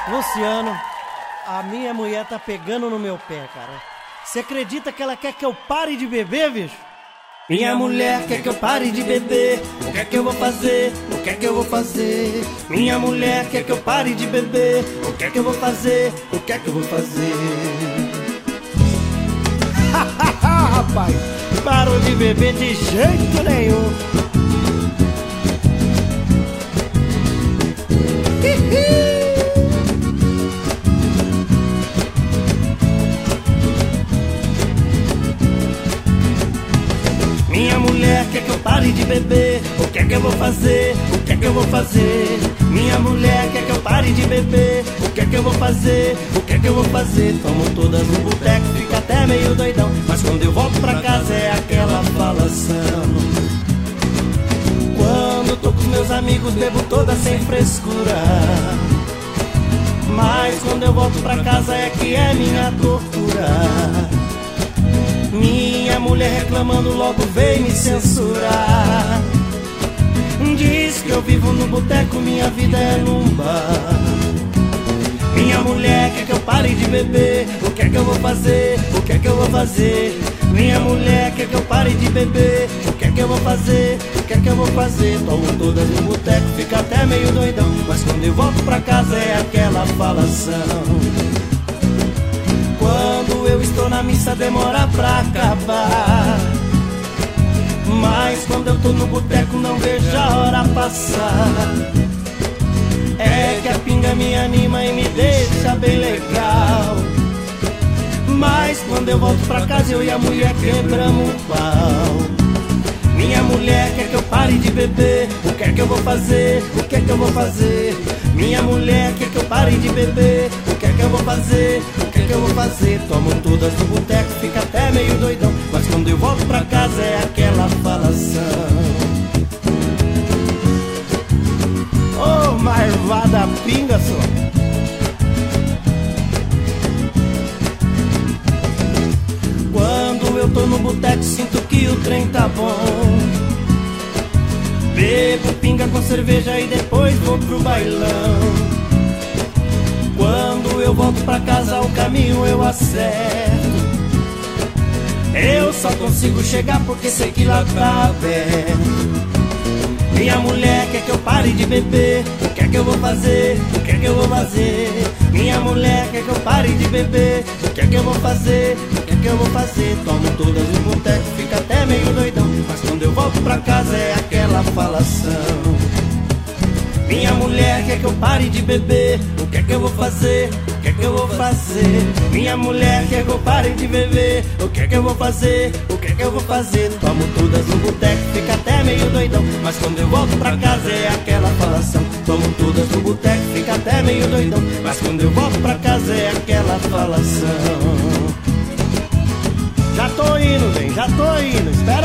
Luciano, a minha mulher tá pegando no meu pé, cara. Você acredita que ela quer que eu pare de beber, bicho? Minha mulher quer que eu pare de beber. O que é que eu vou fazer? O que é que eu vou fazer? Minha mulher quer que eu pare de beber. O que é que eu vou fazer? O que é que eu vou fazer? Rapaz, parou de beber de jeito nenhum. Minha mulher quer que eu pare de beber. O que é que eu vou fazer? O que é que eu vou fazer? Minha mulher quer que eu pare de beber. O que é que eu vou fazer? O que é que eu vou fazer? Tomo todas no boteco, fica até meio doidão. Mas quando eu volto pra casa é aquela falação. Quando tô com os meus amigos bebo toda sem frescura. Mas quando eu volto pra casa é que é minha tortura. Minha mulher reclamando logo vem me censurar. Diz que eu vivo no boteco, minha vida é num bar. Minha mulher quer que eu pare de beber. O que é que eu vou fazer? O que é que eu vou fazer? Minha mulher quer que eu pare de beber. O que é que eu vou fazer? O que é que eu vou fazer? Tomo todas no boteco, fica até meio doidão. Mas quando eu volto pra casa é aquela falação. Quando eu estou na missa demora pra acabar. Mas quando eu tô no boteco não vejo a hora passar. É que a pinga me anima e me deixa bem legal. Mas quando eu volto pra casa eu e a mulher quebramos o pau. Minha mulher quer que eu pare de beber. O que é que eu vou fazer? O que é que eu vou fazer? Minha mulher quer que eu pare de beber. O que é que eu vou fazer? O que é que eu vou fazer? Tomo todas no boteco, fica até meio doidão. Mas quando eu volto pra casa é aquela falação. Ô, marvada pinga só. Quando eu tô no boteco sinto que o trem tá bom. Bebo pinga com cerveja e depois vou pro bailão. Quando eu volto pra casa o caminho eu acerto. Eu só consigo chegar porque sei que lá tá aberto. Minha mulher quer que eu pare de beber. O que é que eu vou fazer? O que é que eu vou fazer? Minha mulher quer que eu pare de beber. O que é que eu vou fazer? O que é que eu vou fazer? Tomo todas no boteco, fica até meio doidão. Mas quando eu volto pra casa é aquela falação. Minha mulher quer que eu pare de beber. O que é que eu vou fazer? O que é que eu vou fazer? Minha mulher quer que eu pare de beber. O que é que eu vou fazer? O que é que eu vou fazer? Tomo todas no boteco, fica até meio doidão. Mas quando eu volto pra casa é aquela falação. Tomo todas no boteco, fica até meio doidão. Mas quando eu volto pra casa é aquela falação. Já tô indo, bem, já tô indo, espera.